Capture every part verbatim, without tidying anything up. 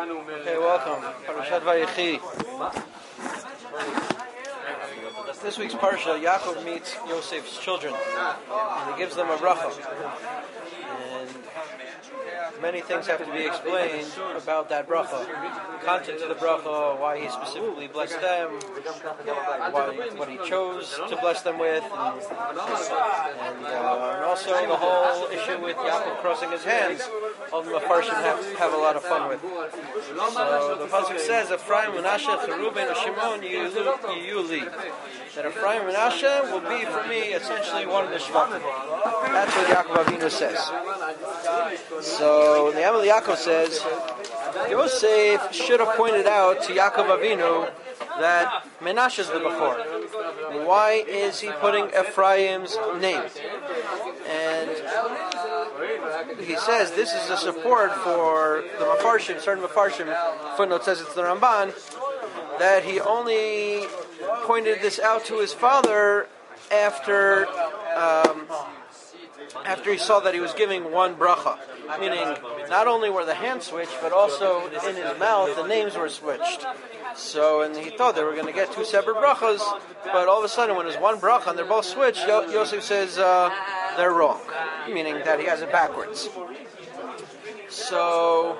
Okay, welcome. Parashat Vayechi. This week's parsha, Yaakov meets Yosef's children, and he gives them a bracha. And many things have to be explained about that bracha. Context of the bracha, why he specifically blessed them, why, what he chose to bless them with, and, and, uh, and also the whole issue with Yaakov crossing his hands. All the Mepharshim have, have a lot of fun with. So the pasuk says, Ephraim, Menashe, Reuben, and Shimon, Yuli. That Ephraim and Menashe will be for me essentially one of the Shvatim. That's what Yaakov Avinu says. So the Amal Yaakov says, Yosef should have pointed out to Yaakov Avinu that Menashe is the Bechor. Why is he putting Ephraim's name? And he says this is a support for the Mepharshim, certain Mepharshim, footnote says it's the Ramban, that he only pointed this out to his father after um, after he saw that he was giving one bracha. Meaning, not only were the hands switched, but also in his mouth the names were switched. So, and he thought they were going to get two separate brachas, but all of a sudden when there's one bracha and they're both switched, Yo- Yosef says uh, they're wrong. Meaning that he has it backwards. So,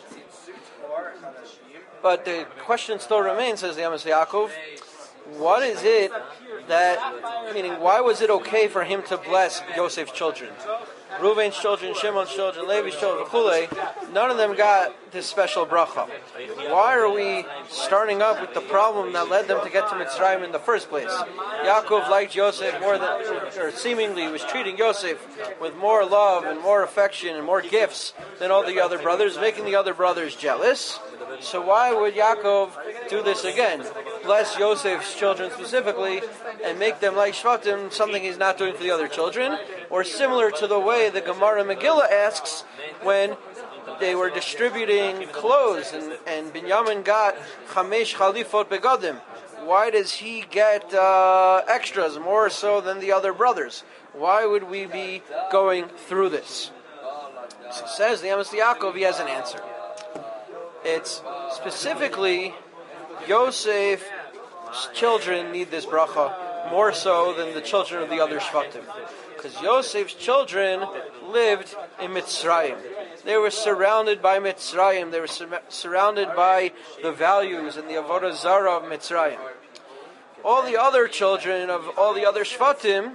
but the question still remains, says the Amos Yaakov, what is it that, meaning why was it okay for him to bless Yosef's children? Reuven's children, Shimon's children, Levi's children, Chule, none of them got this special bracha. Why are we starting up with the problem that led them to get to Mitzrayim in the first place? Yaakov liked Yosef more than, or seemingly was treating Yosef with more love and more affection and more gifts than all the other brothers, making the other brothers jealous. So why would Yaakov do this again? Bless Yosef's children specifically and make them like Shvatim, something he's not doing for the other children, or similar to the way the Gemara Megillah asks when they were distributing clothes and, and Binyamin got Chamesh Chalifot Begadim. Why does he get uh, extras more so than the other brothers? Why would we be going through this? So says the Amos Yaakov, he has an answer. It's specifically Yosef's children need this bracha more so than the children of the other Shvatim. Because Yosef's children lived in Mitzrayim. They were surrounded by Mitzrayim. They were sur- surrounded by the values and the Avodah Zarah of Mitzrayim. All the other children of all the other Shvatim,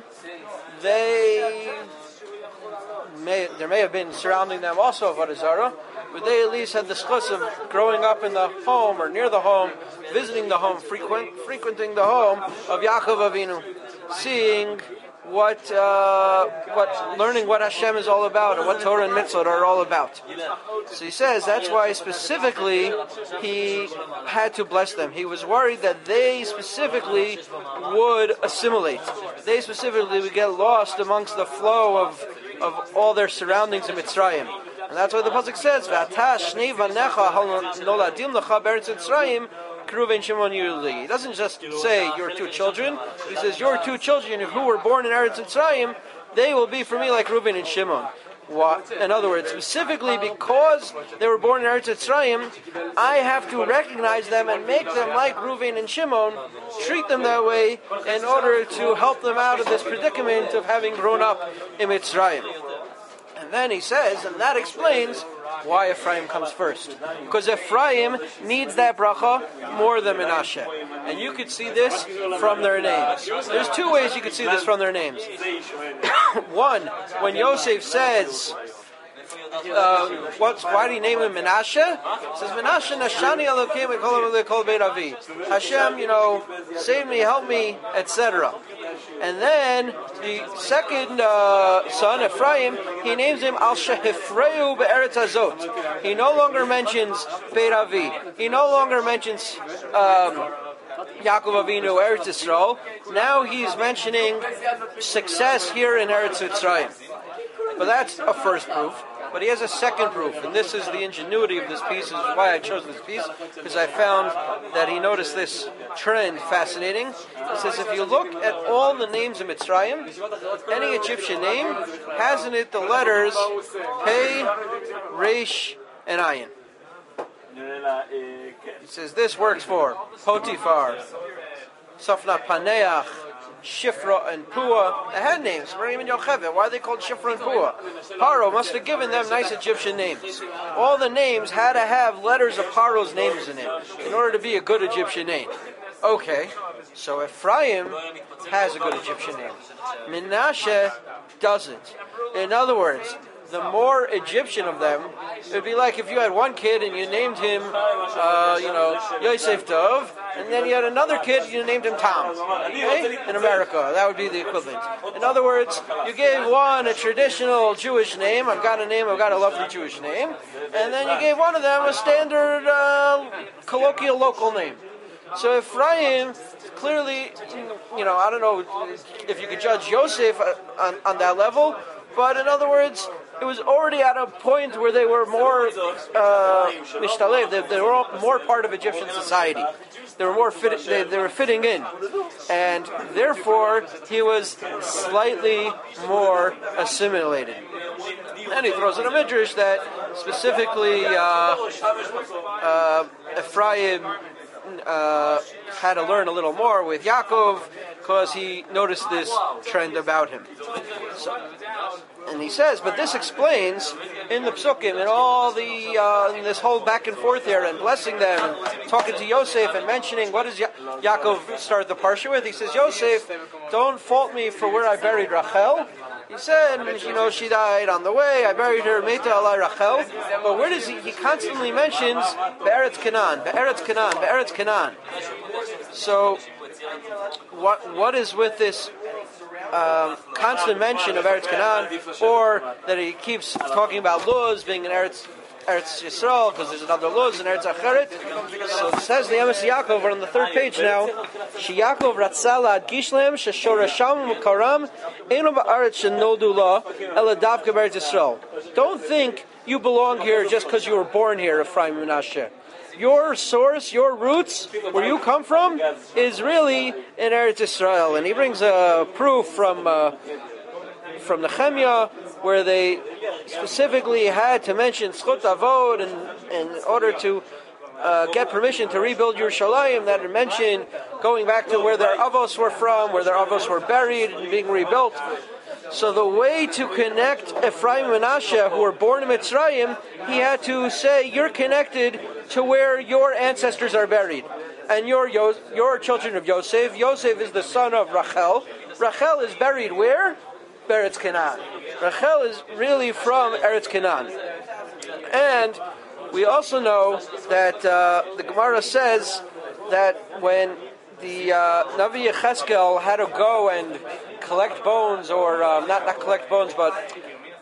they may, there may have been surrounding them also Avodah Zarah, but they at least had the schus of growing up in the home or near the home, visiting the home, frequent, frequenting the home of Yaakov Avinu, seeing what, uh, what, learning what Hashem is all about and what Torah and Mitzvot are all about. So he says that's why specifically he had to bless them. He was worried that they specifically would assimilate. They specifically would get lost amongst the flow of, of all their surroundings in Mitzrayim. And that's why the pasuk says, "V'ata shnei vanecha noladim lecha be'eretz Mitzrayim, Reuven, Shimon, Yuli." He doesn't just say your two children. He says your two children who were born in Eretz Mitzrayim, they will be for me like Reuven and Shimon. What? In other words, specifically because they were born in Eretz Mitzrayim, I have to recognize them and make them like Reuven and Shimon, treat them that way in order to help them out of this predicament of having grown up in Mitzrayim. And then he says, and that explains why Ephraim comes first. Because Ephraim needs that bracha more than Menashe. And you could see this from their names. There's two ways you could see this from their names. One, when Yosef says, uh, what's, why do you name him Menashe? It says, Menashe Nashani Elokim Kol Beit Avi. Hashem, you know, save me, help me, et cetera. And then the second uh, son, Ephraim, he names him Al Shehifreu Be'eretz Hazot. He no longer mentions Beit Avi. He no longer mentions um, Yaakov Avinu, Eretz Yisrael. Now he's mentioning success here in Eretz Mitzrayim. But that's a first proof. But he has a second proof, and this is the ingenuity of this piece, this is why I chose this piece, because I found that he noticed this trend fascinating. He says, if you look at all the names of Mitzrayim, any Egyptian name has in it the letters Pei, Resh, and Ayin. He says this works for Potiphar, Safna Paneach, Shifra and Pua. They had names. Marim and Yocheved. Why are they called Shifra and Pua? Paro must have given them nice Egyptian names. All the names had to have letters of Paro's names in it in order to be a good Egyptian name. Okay, so Ephraim has a good Egyptian name. Menashe doesn't. In other words, the more Egyptian of them, it would be like if you had one kid and you named him, uh, you know, Yosef Dov, and then you had another kid and you named him Tom. Okay? In America, that would be the equivalent. In other words, you gave one a traditional Jewish name. I've got a name, I've got a lovely Jewish name. And then you gave one of them a standard uh, colloquial local name. So Ephraim, clearly, you know, I don't know if you could judge Yosef on, on that level, but in other words, it was already at a point where they were more uh, mishtalev. They, they were more part of Egyptian society. They were more fit, they, they were fitting in, and therefore he was slightly more assimilated. And he throws in a midrash that specifically uh, uh, Ephraim uh, had to learn a little more with Yaakov because he noticed this trend about him. So, and he says, but this explains in the psukim and all the uh, in this whole back and forth here and blessing them, and talking to Yosef and mentioning what does ya- Yaakov start the parsha with. He says, Yosef, don't fault me for where I buried Rachel. He said, you know, she died on the way. I buried her, Meta Alai Rachel. But where does he? He constantly mentions Be'eretz Canaan, Be'eretz Canaan, Be'eretz Canaan. So, what what is with this um, constant mention of Eretz Canaan, or that he keeps talking about Luz being in Eretz Eretz Yisrael because there's another Luz in Eretz Acheret? So it says the Emes Yaakov, we're on the third page now. She Yaakov ratzala ad gishlem sheshorasham ukaram eno ba'aretz shenoldu la ela davka b'Eretz Yisrael. Don't think you belong here just because you were born here, Ephraim Menashe. Your source, your roots, where you come from, is really in Eretz Yisrael. And he brings a proof from uh, from Nehemiah, where they specifically had to mention Zchut Avod in, in order to uh, get permission to rebuild Yerushalayim, that it mentioned going back to where their Avos were from, where their Avos were buried and being rebuilt. So the way to connect Ephraim and Menashe, who were born in Mitzrayim, he had to say, you're connected to where your ancestors are buried. And you're, Yo- you're children of Yosef. Yosef is the son of Rachel. Rachel is buried where? Eretz Canaan. Rachel is really from Eretz Canaan. And we also know that uh, the Gemara says that when the uh, Navi Yecheskel had to go and collect bones, or uh, not not collect bones, but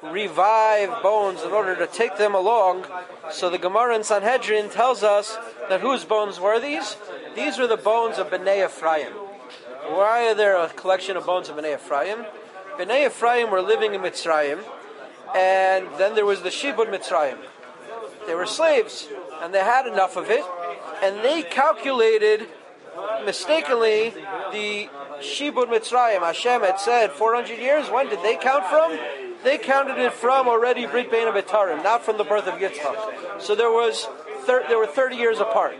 revive bones in order to take them along. So the Gemara in Sanhedrin tells us that whose bones were these? These were the bones of Bnei Ephraim. Why are there a collection of bones of Bnei Ephraim? Bnei Ephraim were living in Mitzrayim, and then there was the Shibud Mitzrayim. They were slaves, and they had enough of it, and they calculated mistakenly the Shibud Mitzrayim. Hashem had said four hundred years. When did they count from? They counted it from already Brit Bein HaBetarim, not from the birth of Yitzchak. So there was thir- there were thirty years apart.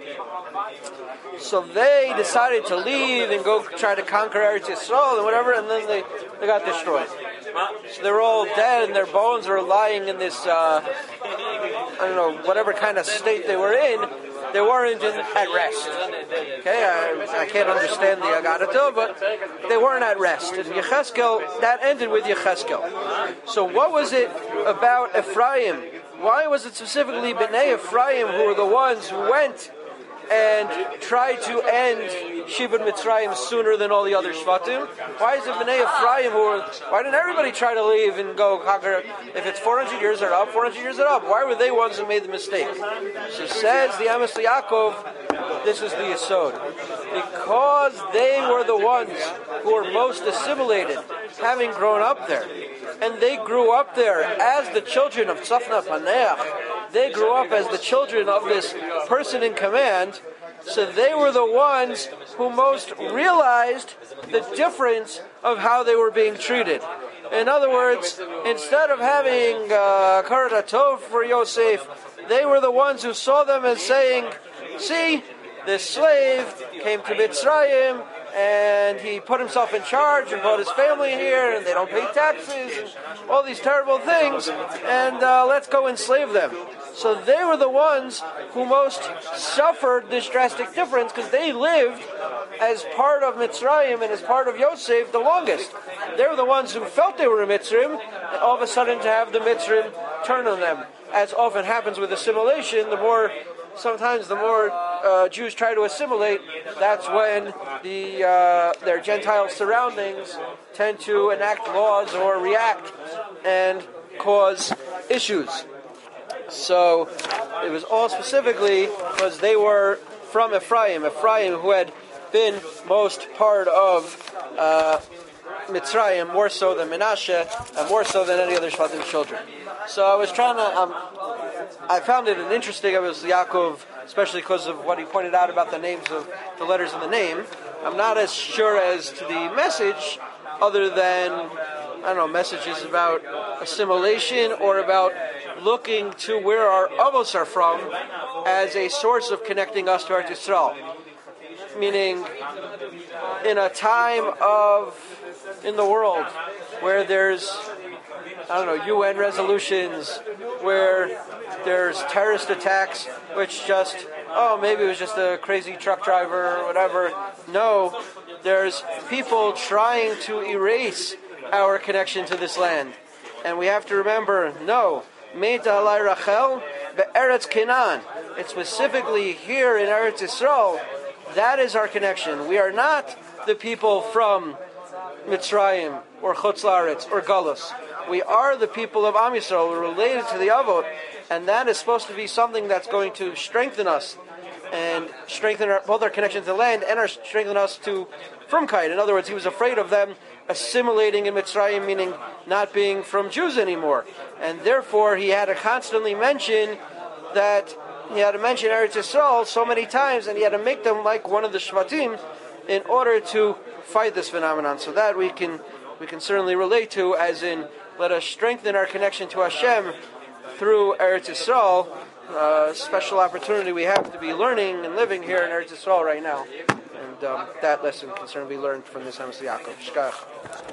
So they decided to leave and go try to conquer Eretz Yisrael and whatever, and then they, they got destroyed. So they were all dead, and their bones were lying in this, uh, I don't know, whatever kind of state they were in. They weren't in, at rest. Okay, I, I can't understand the Agadah, but they weren't at rest. And Yecheskel, that ended with Yecheskel. So what was it about Ephraim? Why was it specifically Bnei Ephraim who were the ones who went and tried to end Shibud Mitzrayim sooner than all the other Shvatim? Why is it Bnei Ephraim who were, why didn't everybody try to leave and go conquer? If it's four hundred years are up, four hundred years are up. Why were they ones who made the mistake? So says the Amos Yaakov, this is the Yesod. Because they were the ones who were most assimilated, having grown up there. And they grew up there as the children of Tzafna Paneach. They grew up as the children of this person in command. So they were the ones who most realized the difference of how they were being treated. In other words, instead of having uh, Karat Tov for Yosef, they were the ones who saw them as saying, see, this slave came to Mitzrayim, and he put himself in charge and brought his family here, and they don't pay taxes, and all these terrible things, and uh, let's go enslave them. So they were the ones who most suffered this drastic difference, because they lived as part of Mitzrayim and as part of Yosef the longest. They were the ones who felt they were in Mitzrayim, and all of a sudden to have the Mitzrayim turn on them. As often happens with assimilation, the more, sometimes the more uh, Jews try to assimilate, that's when the uh, their Gentile surroundings tend to enact laws or react and cause issues. So it was all specifically because they were from Ephraim, Ephraim who had been most part of uh, Mitzrayim, more so than Menashe, and more so than any other Shvatim children. So I was trying to, um, I found it an interesting, it was Yaakov, especially because of what he pointed out about the names of the letters in the name. I'm not as sure as to the message, other than, I don't know, messages about assimilation or about looking to where our avos are from as a source of connecting us to Eretz Yisrael. Meaning, in a time of, in the world, where there's, I don't know, U N resolutions, where there's terrorist attacks, which just, oh, maybe it was just a crazy truck driver or whatever. No, there's people trying to erase our connection to this land. And we have to remember, no, Meita alai Rachel be'eretz Canaan. It's specifically here in Eretz Yisrael. That is our connection. We are not the people from Mitzrayim or Chutz La'aretz or Galus. We are the people of Am Yisrael. We're related to the Avot, and that is supposed to be something that's going to strengthen us and strengthen our, both our connection to the land and our strengthen us to Frumkeit. In other words, he was afraid of them assimilating in Mitzrayim, meaning not being from Jews anymore, and therefore he had to constantly mention that he had to mention Eretz Yisrael so many times, and he had to make them like one of the Shvatim in order to fight this phenomenon. So that we can we can certainly relate to, as in, let us strengthen our connection to Hashem through Eretz Yisrael. Uh, special opportunity we have to be learning and living here in Eretz Yisrael right now. And um, that lesson can certainly be learned from this Amos Yaakov. Shkach.